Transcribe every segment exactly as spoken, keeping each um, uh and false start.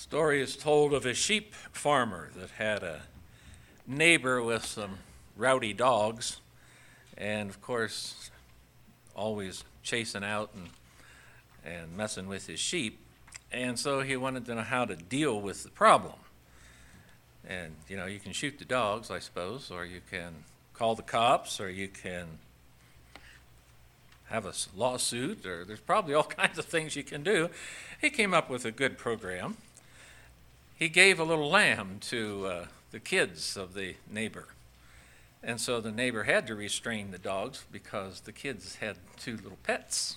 Story is told of a sheep farmer that had a neighbor with some rowdy dogs, and of course, always chasing out and, and messing with his sheep. And so he wanted to know how to deal with the problem. And, you know, you can shoot the dogs, I suppose, or you can call the cops, or you can have a lawsuit, or there's probably all kinds of things you can do. He came up with a good program. He gave a little lamb to uh, the kids of the neighbor. And so the neighbor had to restrain the dogs because the kids had two little pets.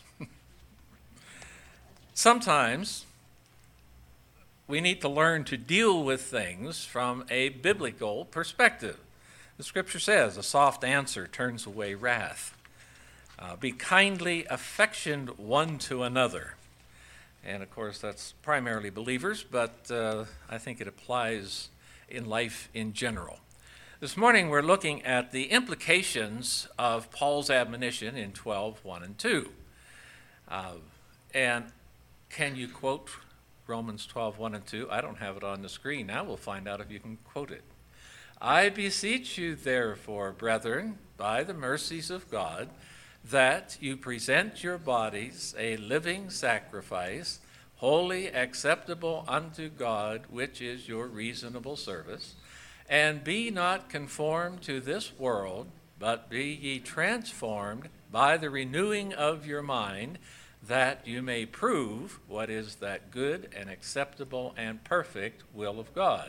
Sometimes we need to learn to deal with things from a biblical perspective. The scripture says, a soft answer turns away wrath. Uh, be kindly affectioned one to another. And of course, that's primarily believers, but uh, I think it applies in life in general. This morning, we're looking at the implications of Paul's admonition in twelve, one and two. Uh, and can you quote Romans twelve, one and two? I don't have it on the screen. Now we'll find out if you can quote it. I beseech you, therefore, brethren, by the mercies of God, that you present your bodies a living sacrifice, holy, acceptable unto God, which is your reasonable service. And be not conformed to this world, but be ye transformed by the renewing of your mind, that you may prove what is that good and acceptable and perfect will of God.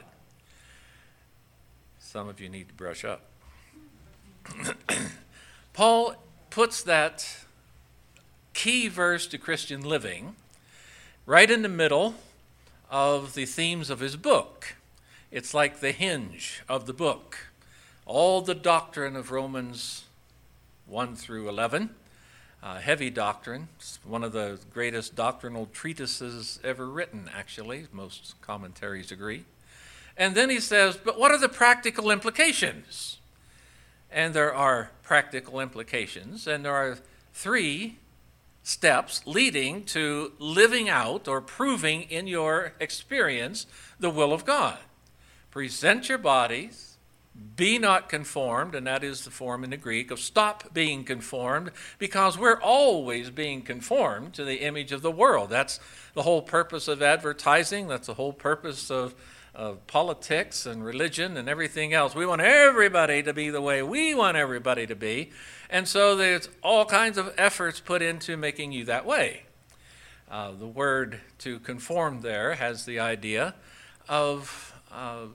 Some of you need to brush up. Paul puts that key verse to Christian living right in the middle of the themes of his book. It's like the hinge of the book. All the doctrine of Romans one through eleven, uh, heavy doctrine. It's one of the greatest doctrinal treatises ever written, actually. Most commentaries agree. And then he says, but what are the practical implications? And there are practical implications, and there are three steps leading to living out or proving in your experience the will of God. Present your bodies, be not conformed, and that is the form in the Greek of stop being conformed, because we're always being conformed to the image of the world. That's the whole purpose of advertising. That's the whole purpose of of politics and religion and everything else. We want everybody to be the way we want everybody to be. And so there's all kinds of efforts put into making you that way. Uh, the word to conform there has the idea of uh,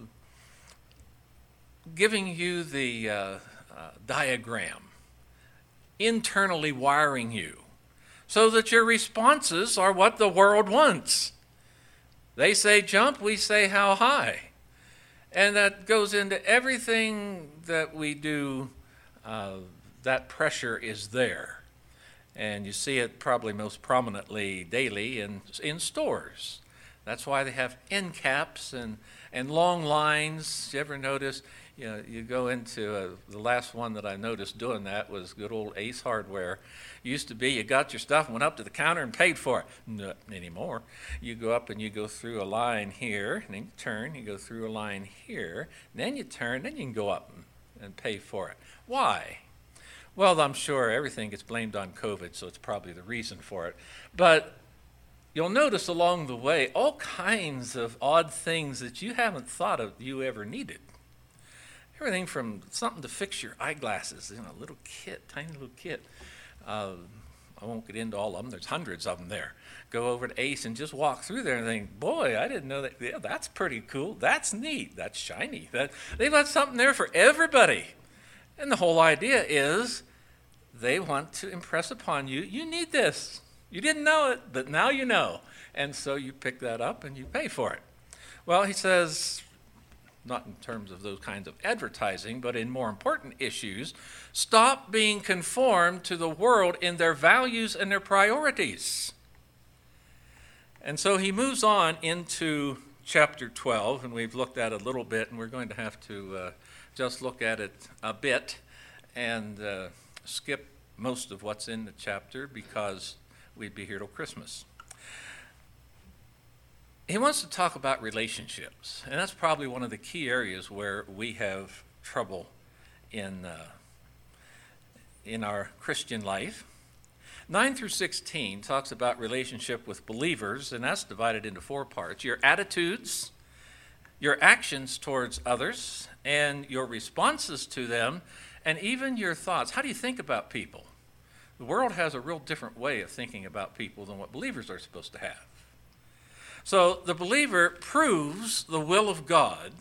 giving you the uh, uh, diagram, internally wiring you, so that your responses are what the world wants. They say jump, we say how high. And that goes into everything that we do. Uh, that pressure is there. And you see it probably most prominently daily in, in stores. That's why they have end caps and, and long lines. You ever notice, you know, you go into, a, the last one that I noticed doing that was good old Ace Hardware. Used to be you got your stuff and went up to the counter and paid for it. Not anymore. You go up and you go through a line here, and then you turn, you go through a line here, and then you turn, then you can go up and, and pay for it. Why? Well, I'm sure everything gets blamed on COVID, so it's probably the reason for it. But you'll notice along the way all kinds of odd things that you haven't thought of you ever needed. Everything from something to fix your eyeglasses, you know, a little kit, tiny little kit. Uh, I won't get into all of them. There's hundreds of them there. Go over to Ace and just walk through there and think, boy, I didn't know that. Yeah, that's pretty cool. That's neat. That's shiny. That, they've got something there for everybody. And the whole idea is they want to impress upon you, you need this. You didn't know it, but now you know. And so you pick that up and you pay for it. Well, he says, not in terms of those kinds of advertising, but in more important issues, stop being conformed to the world in their values and their priorities. And so he moves on into chapter twelve, and we've looked at it a little bit, and we're going to have to uh, just look at it a bit and uh, skip most of what's in the chapter because we'd be here till Christmas. he wants to talk about relationships, and that's probably one of the key areas where we have trouble in uh, in our Christian life. nine through sixteen talks about relationship with believers, and that's divided into four parts: your attitudes, your actions towards others, and your responses to them, and even your thoughts. How do you think about people? The world has a real different way of thinking about people than what believers are supposed to have. So the believer proves the will of God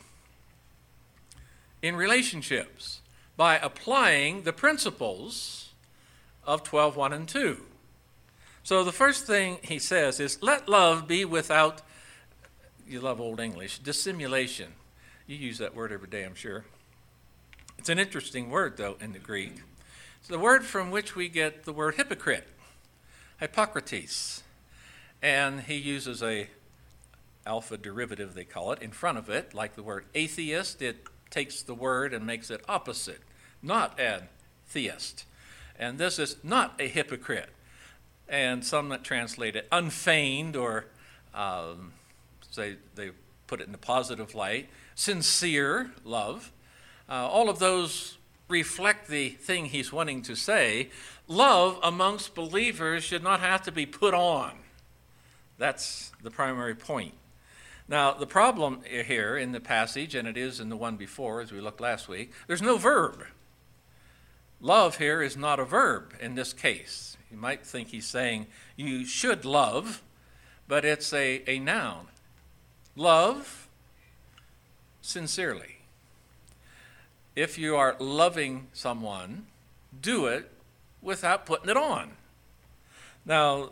in relationships by applying the principles of twelve one and two. So the first thing he says is, let love be without, you love Old English, dissimulation. You use that word every day, I'm sure. It's an interesting word, though, in the Greek. It's the word from which we get the word hypocrite, Hippocrates. And he uses a alpha derivative, they call it, in front of it, like the word atheist. It takes the word and makes it opposite, not an theist. And this is not a hypocrite. And some that translate it unfeigned, or um, say they put it in the positive light, sincere love. Uh, all of those reflect the thing he's wanting to say. Love amongst believers should not have to be put on. That's the primary point. Now, the problem here in the passage, and it is in the one before, as we looked last week, there's no verb. Love here is not a verb in this case. You might think he's saying you should love, but it's a, a noun. Love sincerely. If you are loving someone, do it without putting it on. Now,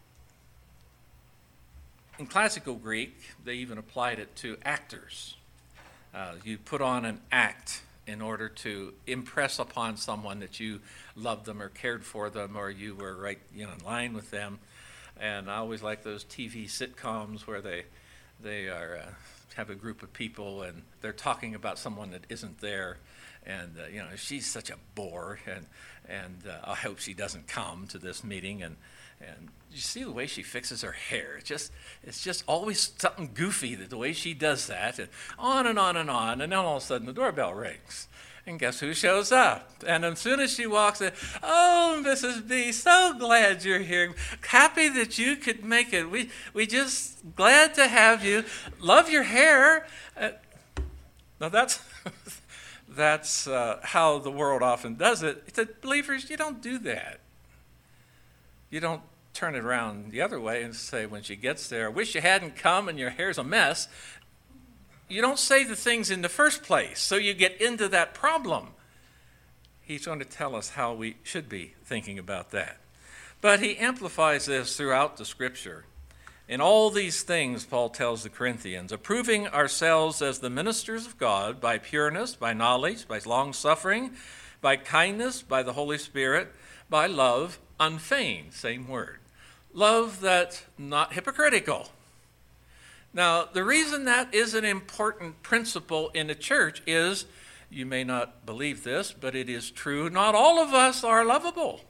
in classical Greek, they even applied it to actors. Uh, you put on an act in order to impress upon someone that you loved them or cared for them, or you were right, you know, in line with them. And I always like those T V sitcoms where they they are uh, have a group of people and they're talking about someone that isn't there. And, uh, you know, she's such a bore, and and uh, I hope she doesn't come to this meeting. And and you see the way she fixes her hair. It's just, it's just always something goofy, the way she does that, and on and on and on. And then all of a sudden the doorbell rings. And guess who shows up? And as soon as she walks in, oh, Missus B, so glad you're here. Happy that you could make it. We we just glad to have you. Love your hair. Uh, now that's... That's uh, how the world often does it. It's that believers, you don't do that. You don't turn it around the other way and say when she gets there, wish you hadn't come and your hair's a mess. You don't say the things in the first place, so you get into that problem. He's going to tell us how we should be thinking about that. But he amplifies this throughout the Scripture. In all these things, Paul tells the Corinthians, approving ourselves as the ministers of God by pureness, by knowledge, by long-suffering, by kindness, by the Holy Spirit, by love unfeigned, same word. Love that's not hypocritical. Now, the reason that is an important principle in the church is, you may not believe this, but it is true, not all of us are lovable.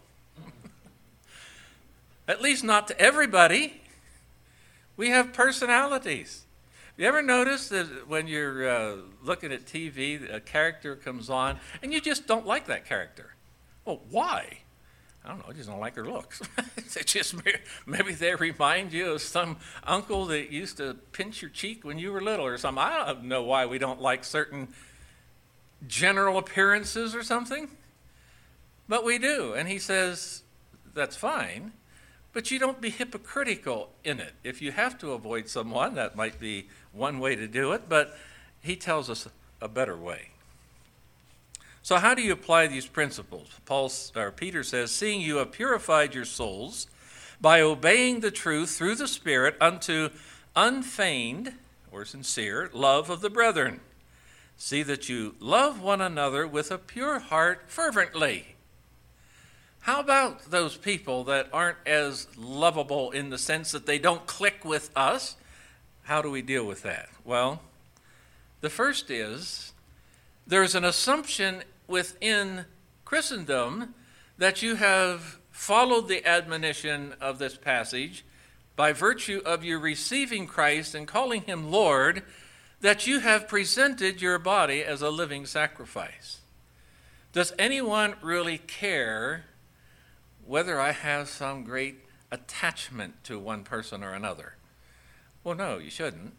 At least not to everybody. We have personalities. You ever notice that when you're uh, looking at T V, a character comes on, and you just don't like that character? Well, why? I don't know, I just don't like their looks. It's just, maybe they remind you of some uncle that used to pinch your cheek when you were little or something. I don't know why we don't like certain general appearances or something, but we do. And he says, that's fine. But you don't be hypocritical in it. If you have to avoid someone, that might be one way to do it, but he tells us a better way. So how do you apply these principles? Paul, or Peter says, seeing you have purified your souls by obeying the truth through the Spirit unto unfeigned, or sincere, love of the brethren. See that you love one another with a pure heart fervently. How about those people that aren't as lovable in the sense that they don't click with us? How do we deal with that? Well, the first is there's an assumption within Christendom that you have followed the admonition of this passage by virtue of you receiving Christ and calling him Lord, that you have presented your body as a living sacrifice. Does anyone really care whether I have some great attachment to one person or another? Well, no, you shouldn't.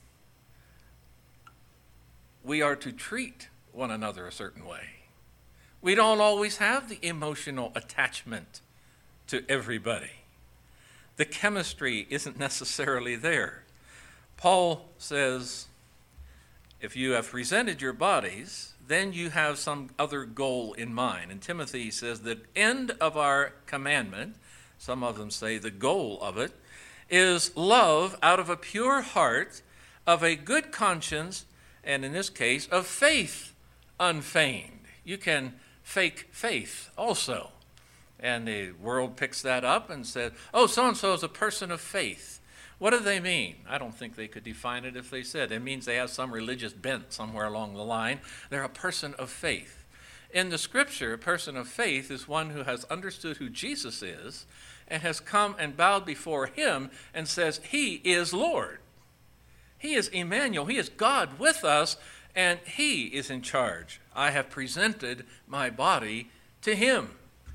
We are to treat one another a certain way. We don't always have the emotional attachment to everybody. The chemistry isn't necessarily there. Paul says, if you have presented your bodies, then you have some other goal in mind. And Timothy says the end of our commandment, some of them say the goal of it, is love out of a pure heart, of a good conscience, and in this case, of faith unfeigned. You can fake faith also. And the world picks that up and says, oh, so-and-so is a person of faith. What do they mean? I don't think they could define it if they said. It means they have some religious bent somewhere along the line. They're a person of faith. In the scripture, a person of faith is one who has understood who Jesus is and has come and bowed before him and says, he is Lord. He is Emmanuel. He is God with us, and he is in charge. I have presented my body to him.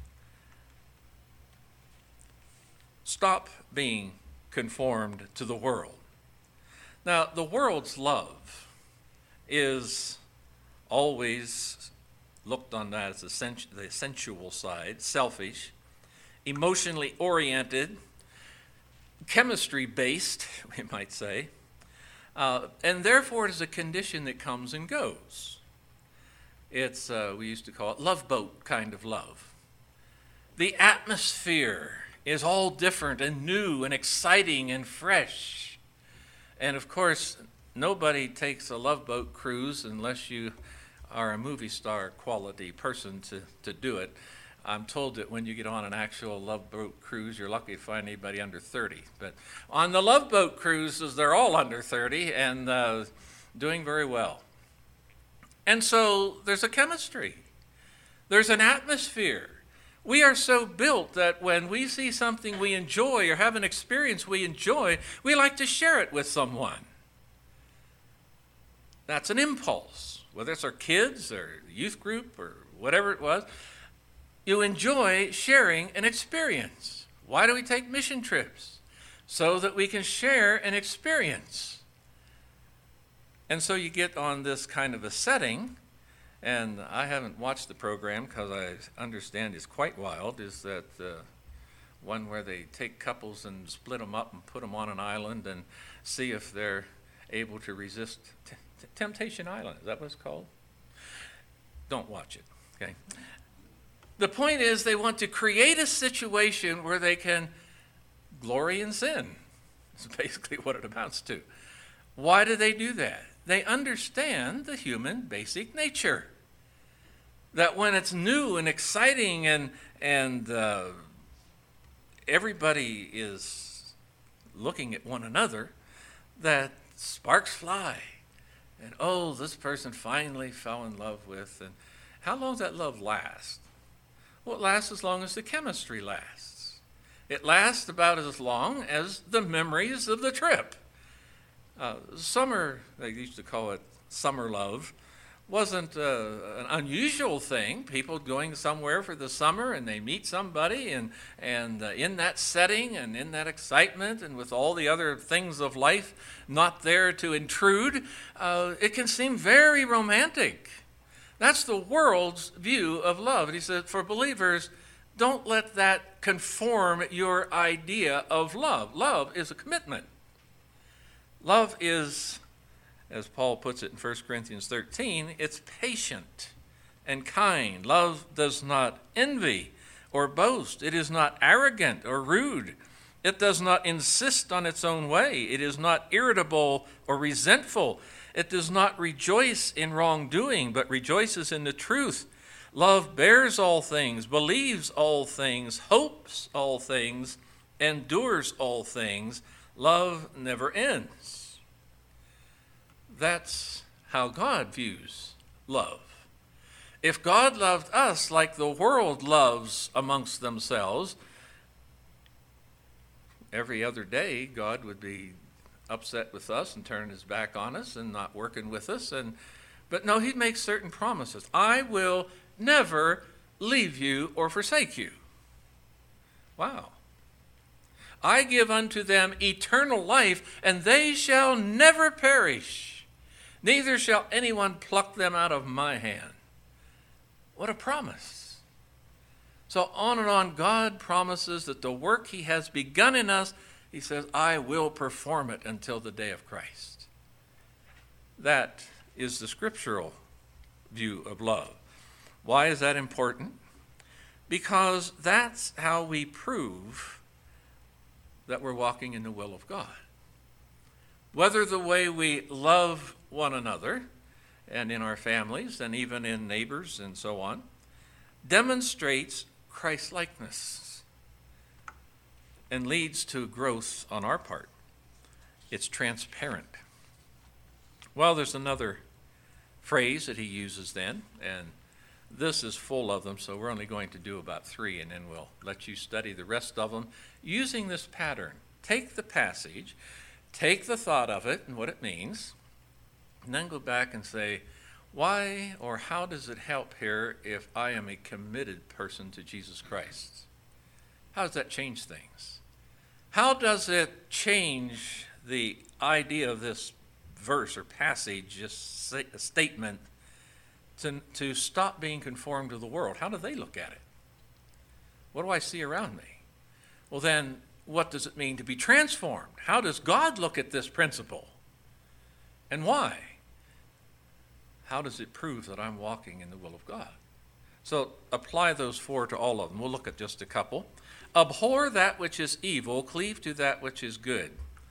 Stop being conformed to the world. Now, the world's love is always looked on that as the, sens- the sensual side, selfish, emotionally oriented, chemistry-based, we might say, uh, and therefore it is a condition that comes and goes. It's, uh, we used to call it love boat kind of love. The atmosphere is all different and new and exciting and fresh. And of course, nobody takes a Love Boat cruise unless you are a movie star quality person to, to do it. I'm told that when you get on an actual Love Boat cruise, you're lucky to find anybody under thirty. But on the Love Boat cruises, they're all under thirty and uh, doing very well. And so there's a chemistry. There's an atmosphere. We are so built that when we see something we enjoy or have an experience we enjoy, we like to share it with someone. That's an impulse, whether it's our kids or youth group or whatever it was. You enjoy sharing an experience. Why do we take mission trips? So that we can share an experience. And so you get on this kind of a setting. And I haven't watched the program because I understand it's quite wild, is that uh, one where they take couples and split them up and put them on an island and see if they're able to resist t- t- Temptation Island. Is that what it's called? Don't watch it, okay? The point is they want to create a situation where they can glory in sin. That's basically what it amounts to. Why do they do that? They understand the human basic nature. That when it's new and exciting and and uh, everybody is looking at one another, that sparks fly. And oh, this person finally fell in love with. And how long does that love last? Well, it lasts as long as the chemistry lasts. It lasts about as long as the memories of the trip. Uh, summer, they used to call it summer love, wasn't uh, an unusual thing. People going somewhere for the summer and they meet somebody and, and uh, in that setting and in that excitement and with all the other things of life not there to intrude, uh, it can seem very romantic. That's the world's view of love. And he said, for believers, don't let that conform your idea of love. Love is a commitment. Love is, as Paul puts it in First Corinthians thirteen, it's patient and kind. Love does not envy or boast. It is not arrogant or rude. It does not insist on its own way. It is not irritable or resentful. It does not rejoice in wrongdoing, but rejoices in the truth. Love bears all things, believes all things, hopes all things, endures all things. Love never ends. That's how God views love. If God loved us like the world loves amongst themselves, every other day God would be upset with us and turn his back on us and not working with us. And but no, he makes certain promises. I will never leave you or forsake you. Wow. I give unto them eternal life, and they shall never perish. Neither shall anyone pluck them out of my hand. What a promise. So on and on, God promises that the work he has begun in us, he says, I will perform it until the day of Christ. That is the scriptural view of love. Why is that important? Because that's how we prove that we're walking in the will of God. Whether the way we love one another and in our families and even in neighbors and so on demonstrates Christ-likeness and leads to growth on our part. It's transparent. Well, there's another phrase that he uses then, and this is full of them, so we're only going to do about three, and then we'll let you study the rest of them using this pattern. Take the passage, take the thought of it and what it means, and then go back and say, why or how does it help here if I am a committed person to Jesus Christ? How does that change things? How does it change the idea of this verse or passage, just a statement, to, to stop being conformed to the world? How do they look at it? What do I see around me? Well, then, what does it mean to be transformed? How does God look at this principle? And why? How does it prove that I'm walking in the will of God? So apply those four to all of them. We'll look at just a couple. Abhor that which is evil, cleave to that which is good.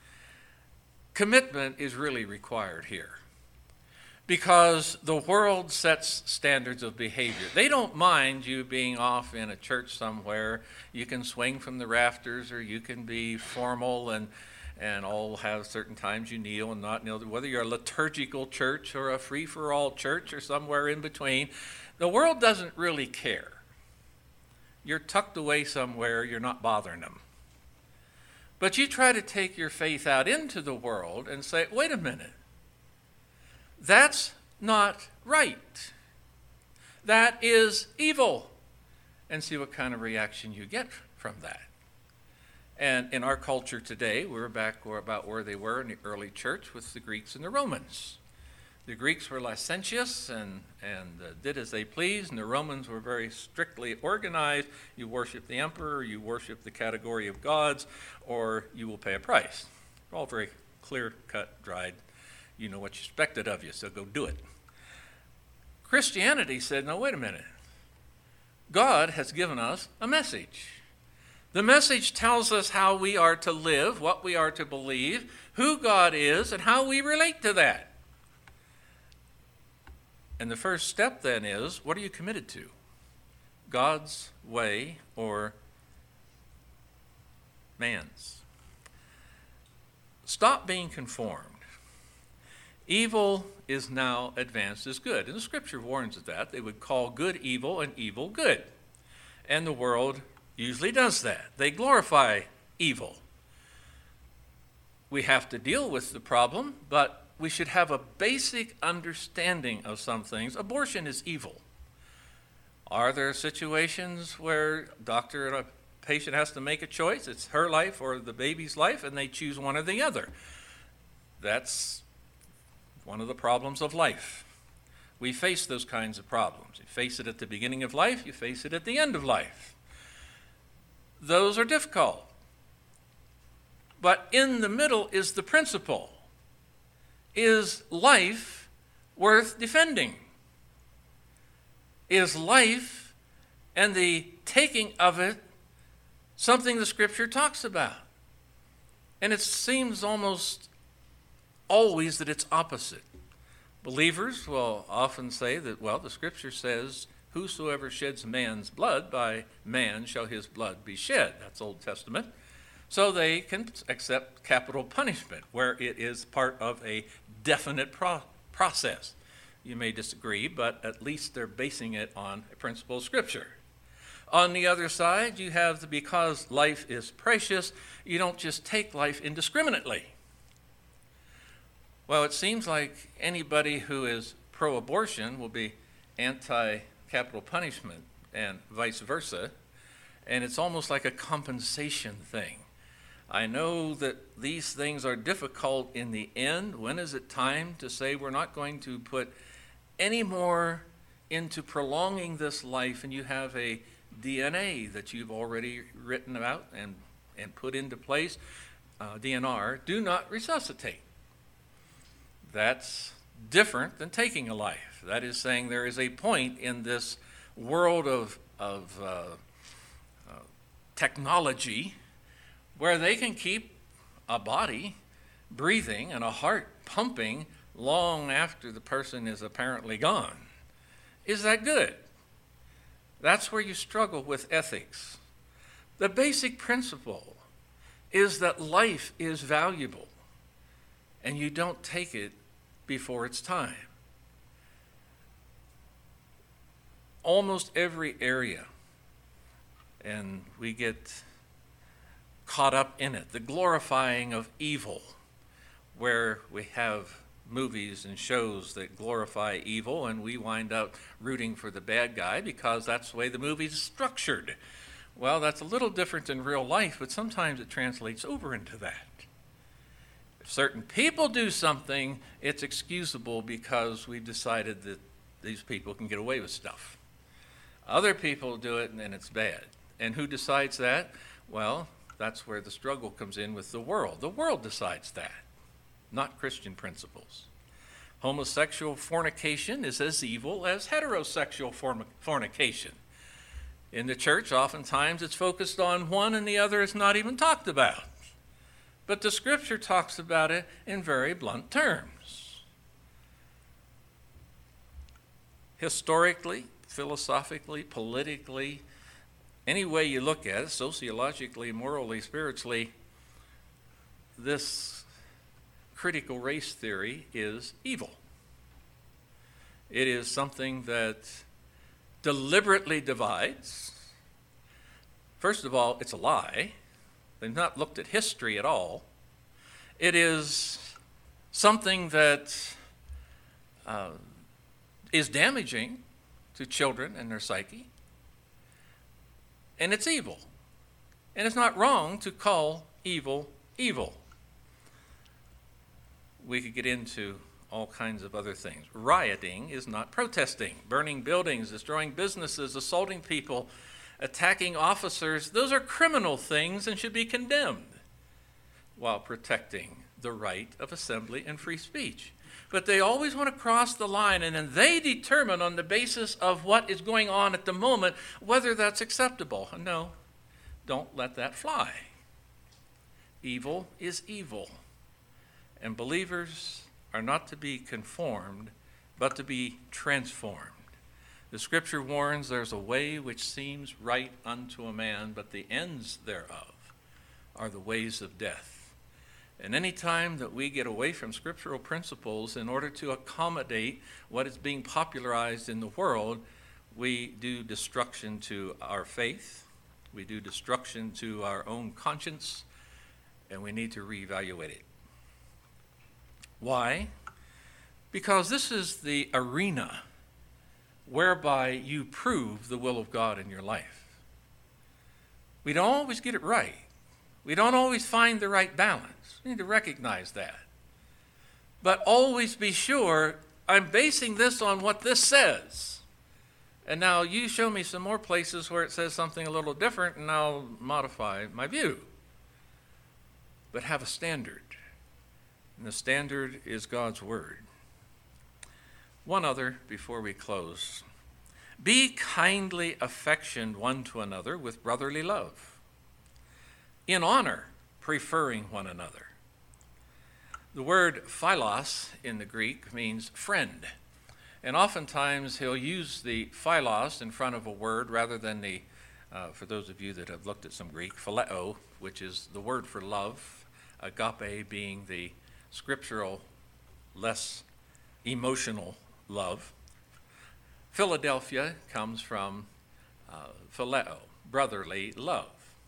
Commitment is really required here because the world sets standards of behavior. They don't mind you being off in a church somewhere. You can swing from the rafters, or you can be formal and and all have certain times you kneel and not kneel. Whether you're a liturgical church or a free-for-all church or somewhere in between, the world doesn't really care. You're tucked away somewhere, you're not bothering them. But you try to take your faith out into the world and say, wait a minute, that's not right. That is evil. And see what kind of reaction you get from that. And in our culture today, we're back where, about where they were in the early church with the Greeks and the Romans. The Greeks were licentious and, and uh, did as they pleased, and the Romans were very strictly organized. You worship the emperor, you worship the category of gods, or you will pay a price. All very clear-cut, dried. You know what's expected of you, so go do it. Christianity said, no, wait a minute. God has given us a message. The message tells us how we are to live, what we are to believe, who God is, and how we relate to that. And the first step then is, what are you committed to? God's way or man's? Stop being conformed. Evil is now advanced as good. And the scripture warns of that. They would call good evil and evil good. And the world usually does that. They glorify evil. We have to deal with the problem, but we should have a basic understanding of some things. Abortion is evil. Are there situations where a doctor and a patient has to make a choice? It's her life or the baby's life, and they choose one or the other. That's one of the problems of life. We face those kinds of problems. You face it at the beginning of life, you face it at the end of life. Those are difficult. But in the middle is the principle. Is life worth defending? Is life and the taking of it something the scripture talks about? And it seems almost always that it's opposite. Believers will often say that, well, the scripture says, whosoever sheds man's blood, by man shall his blood be shed. That's Old Testament. So they can accept capital punishment where it is part of a definite pro- process. You may disagree, but at least they're basing it on a principle of scripture. On the other side, you have the because life is precious, you don't just take life indiscriminately. Well, it seems like anybody who is pro-abortion will be anti-capital punishment and vice versa, and it's almost like a compensation thing. I know that these things are difficult in the end. When is it time to say we're not going to put any more into prolonging this life, and you have a D N A that you've already written about and, and put into place, uh, D N R, do not resuscitate. That's different than taking a life. That is saying there is a point in this world of, of uh, uh, technology where they can keep a body breathing and a heart pumping long after the person is apparently gone. Is that good? That's where you struggle with ethics. The basic principle is that life is valuable, and you don't take it before it's time. Almost every area, and we get caught up in it, the glorifying of evil, where we have movies and shows that glorify evil, and we wind up rooting for the bad guy because that's the way the movie's structured. Well, that's a little different in real life, but sometimes it translates over into that. If certain people do something, it's excusable because we've decided that these people can get away with stuff. Other people do it, and then it's bad. And who decides that? Well, that's where the struggle comes in with the world. The world decides that, not Christian principles. Homosexual fornication is as evil as heterosexual form- fornication. In the church, oftentimes it's focused on one and the other is not even talked about. But the scripture talks about it in very blunt terms. Historically, philosophically, politically, any way you look at it, sociologically, morally, spiritually, this critical race theory is evil. It is something that deliberately divides. First of all, it's a lie. They've not looked at history at all. It is something that uh, is damaging to children and their psyche. And it's evil. And it's not wrong to call evil evil. We could get into all kinds of other things. Rioting is not protesting. Burning buildings, destroying businesses, assaulting people, attacking officers, those are criminal things and should be condemned while protecting the right of assembly and free speech. But they always want to cross the line, and then they determine on the basis of what is going on at the moment whether that's acceptable. No, don't let that fly. Evil is evil, and believers are not to be conformed, but to be transformed. The scripture warns there's a way which seems right unto a man, but the ends thereof are the ways of death. And any time that we get away from scriptural principles in order to accommodate what is being popularized in the world, we do destruction to our faith, we do destruction to our own conscience, and we need to reevaluate it. Why? Because this is the arena whereby you prove the will of God in your life. We don't always get it right. We don't always find the right balance. We need to recognize that. But always be sure, I'm basing this on what this says. And now you show me some more places where it says something a little different, and I'll modify my view. But have a standard. And the standard is God's word. One other before we close. Be kindly affectioned one to another with brotherly love, in honor, preferring one another. The word philos in the Greek means friend. And oftentimes he'll use the philos in front of a word rather than the, uh, for those of you that have looked at some Greek, phileo, which is the word for love, agape being the scriptural, less emotional love. Philadelphia comes from uh, uh, phileo, brotherly love.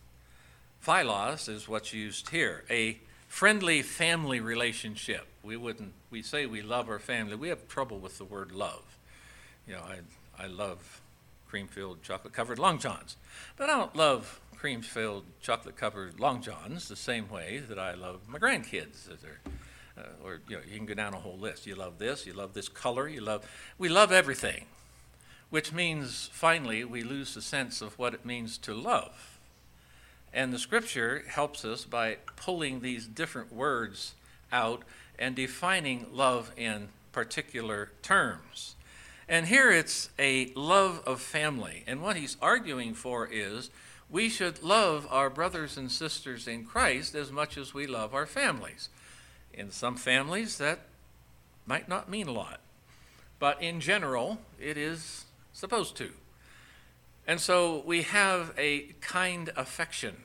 Philos is what's used here, a friendly family relationship. We wouldn't, we say we love our family. We have trouble with the word love. You know, I, I love cream-filled chocolate-covered Long Johns, but I don't love cream-filled chocolate-covered Long Johns the same way that I love my grandkids. That are, uh, or, you know, you can go down a whole list. You love this, you love this color, you love, we love everything, which means finally we lose the sense of what it means to love. And the scripture helps us by pulling these different words out and defining love in particular terms. And here it's a love of family. And what he's arguing for is we should love our brothers and sisters in Christ as much as we love our families. In some families, that might not mean a lot. But in general, it is supposed to. And so we have a kind affection.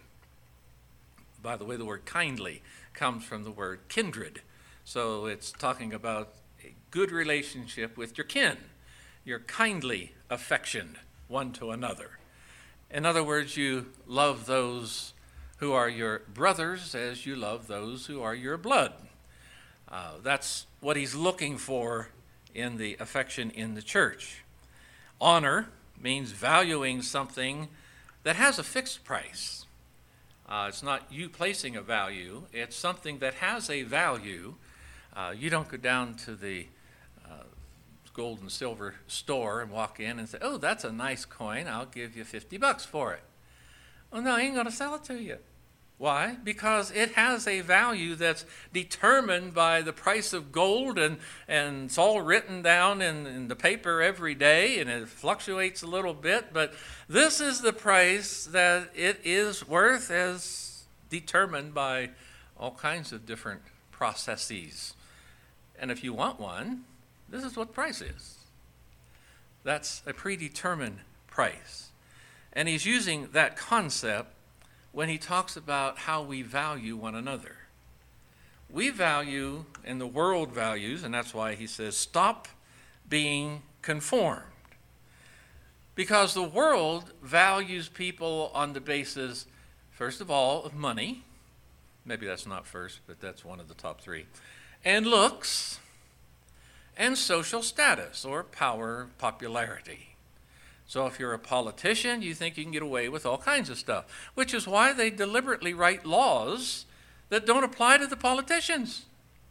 By the way, the word kindly comes from the word kindred. So it's talking about a good relationship with your kin, your kindly affection one to another. In other words, you love those who are your brothers as you love those who are your blood. Uh, that's what he's looking for in the affection in the church. Honor means valuing something that has a fixed price. Uh, it's not you placing a value, it's something that has a value. Uh, you don't go down to the uh, gold and silver store and walk in and say, oh, that's a nice coin, I'll give you fifty bucks for it. Well, no, I ain't going to sell it to you. Why? Because it has a value that's determined by the price of gold, and, and it's all written down in, in the paper every day, and it fluctuates a little bit, but this is the price that it is worth as determined by all kinds of different processes. And if you want one, this is what the price is. That's a predetermined price. And he's using that concept when he talks about how we value one another. We value, and the world values, and that's why he says, stop being conformed. Because the world values people on the basis, first of all, of money. Maybe that's not first, but that's one of the top three. And looks, and social status, or power, popularity. So if you're a politician, you think you can get away with all kinds of stuff, which is why they deliberately write laws that don't apply to the politicians.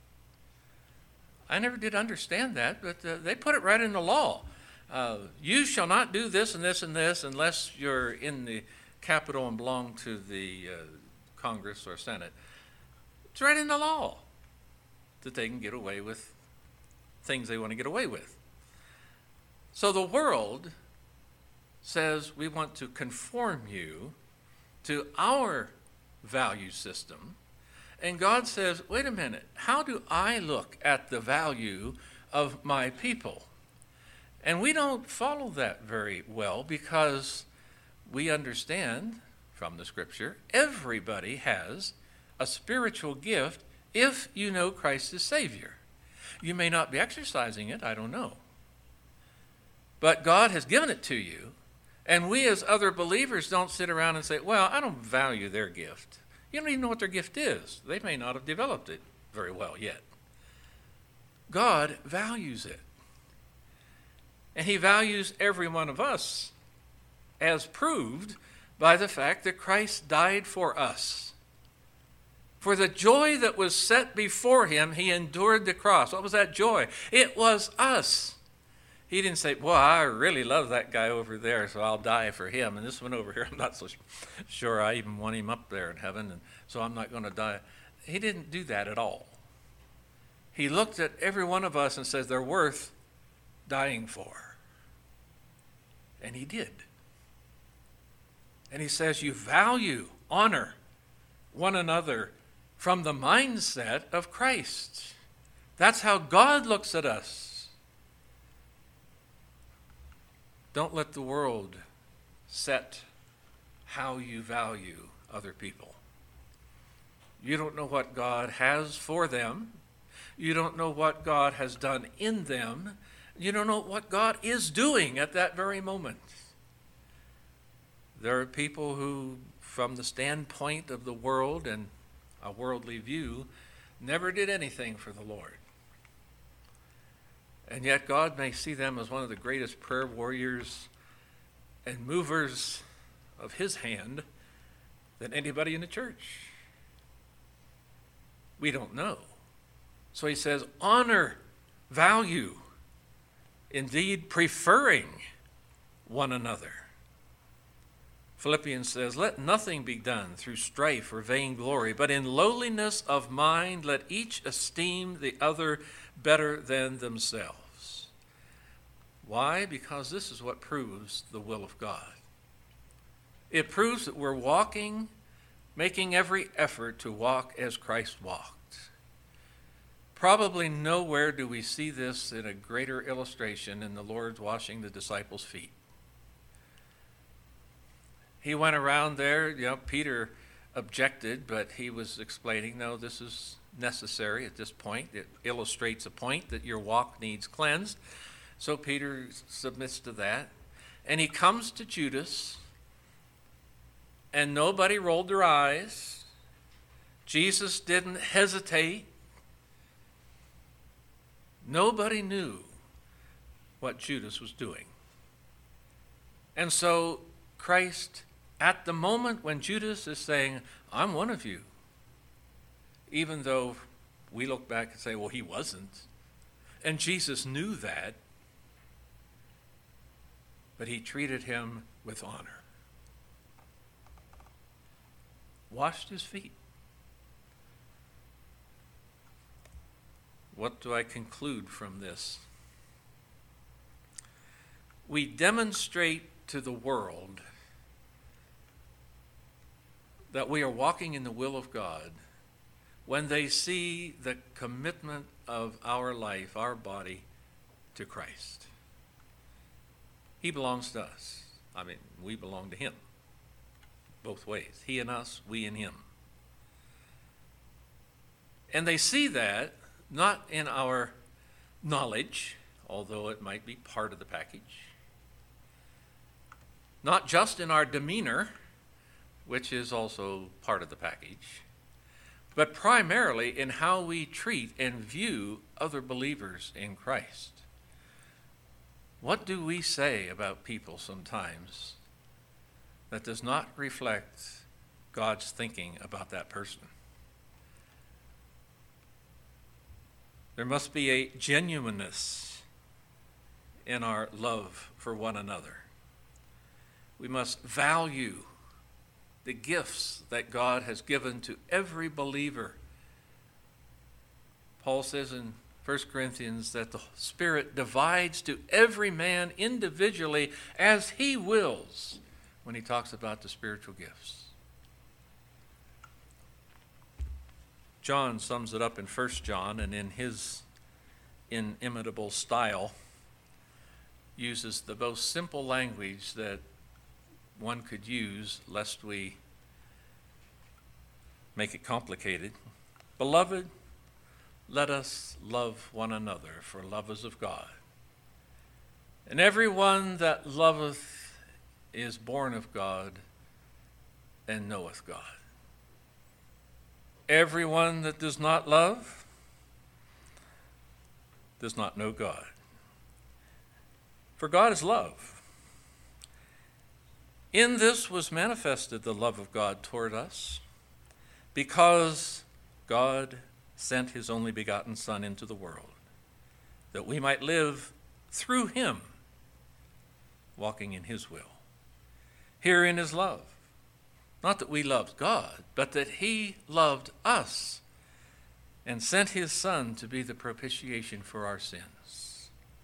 I never did understand that, but uh, they put it right in the law. Uh, you shall not do this and this and this unless you're in the Capitol and belong to the uh, Congress or Senate. It's right in the law that they can get away with things they want to get away with. So the world says we want to conform you to our value system. And God says, wait a minute, how do I look at the value of my people? And we don't follow that very well because we understand from the scripture, everybody has a spiritual gift if you know Christ as Savior. You may not be exercising it, I don't know. But God has given it to you. And we as other believers don't sit around and say, well, I don't value their gift. You don't even know what their gift is. They may not have developed it very well yet. God values it. And he values every one of us, as proved by the fact that Christ died for us. For the joy that was set before him, he endured the cross. What was that joy? It was us. He didn't say, well, I really love that guy over there, so I'll die for him. And this one over here, I'm not so sure I even want him up there in heaven, and so I'm not going to die. He didn't do that at all. He looked at every one of us and says, they're worth dying for. And he did. And he says, you value, honor one another from the mindset of Christ. That's how God looks at us. Don't let the world set how you value other people. You don't know what God has for them. You don't know what God has done in them. You don't know what God is doing at that very moment. There are people who, from the standpoint of the world and a worldly view, never did anything for the Lord. And yet God may see them as one of the greatest prayer warriors and movers of his hand than anybody in the church. We don't know. So he says, honor, value, indeed preferring one another. Philippians says, let nothing be done through strife or vainglory, but in lowliness of mind let each esteem the other better than themselves. Why? Because this is what proves the will of God. It proves that we're walking, making every effort to walk as Christ walked. Probably nowhere do we see this in a greater illustration than the Lord washing the disciples' feet. He went around there, you know, Peter objected, but he was explaining, no, this is necessary at this point. It illustrates a point that your walk needs cleansed. So Peter submits to that. And he comes to Judas, and nobody rolled their eyes. Jesus didn't hesitate. Nobody knew what Judas was doing. And so Christ, at the moment when Judas is saying, I'm one of you, even though we look back and say, well, he wasn't. And Jesus knew that, but he treated him with honor. Washed his feet. What do I conclude from this? We demonstrate to the world that we are walking in the will of God when they see the commitment of our life, our body, to Christ. He belongs to us. I mean, we belong to him. Both ways. He and us, we and him. And they see that not in our knowledge, although it might be part of the package. Not just in our demeanor, which is also part of the package, but primarily in how we treat and view other believers in Christ. What do we say about people sometimes that does not reflect God's thinking about that person? There must be a genuineness in our love for one another. We must value the gifts that God has given to every believer. Paul says in First Corinthians that the Spirit divides to every man individually as he wills when he talks about the spiritual gifts. John sums it up in First John, and in his inimitable style uses the most simple language that one could use, lest we make it complicated. Beloved, let us love one another, for love is of God. And everyone that loveth is born of God and knoweth God. Everyone that does not love does not know God. For God is love. In this was manifested the love of God toward us, because God sent his only begotten Son into the world, that we might live through him, walking in his will. Herein is love. Not that we loved God, but that he loved us and sent his Son to be the propitiation for our sins.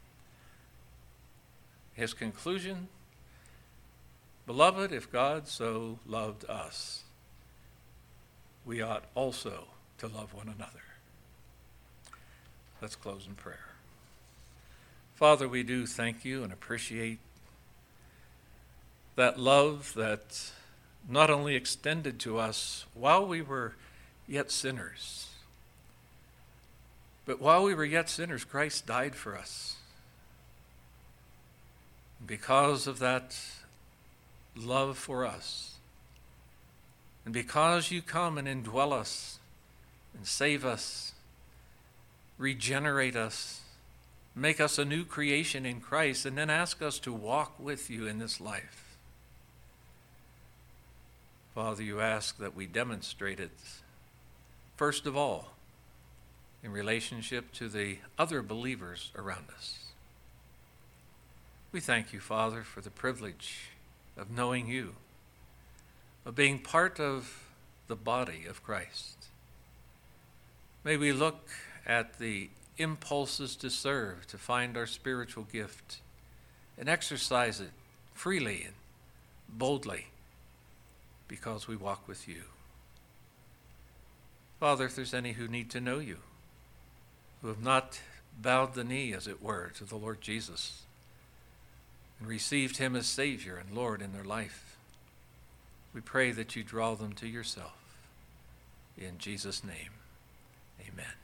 His conclusion, beloved, if God so loved us, we ought also to love one another. Let's close in prayer. Father, we do thank you and appreciate that love that not only extended to us while we were yet sinners, but while we were yet sinners, Christ died for us. Because of that love for us. And because you come and indwell us and save us, regenerate us, make us a new creation in Christ, and then ask us to walk with you in this life. Father, you ask that we demonstrate it, first of all, in relationship to the other believers around us. We thank you, Father, for the privilege of knowing you, of being part of the body of Christ. May we look at the impulses to serve, to find our spiritual gift, and exercise it freely and boldly because we walk with you. Father, if there's any who need to know you, who have not bowed the knee, as it were, to the Lord Jesus and received him as Savior and Lord in their life, we pray that you draw them to yourself. In Jesus' name, amen.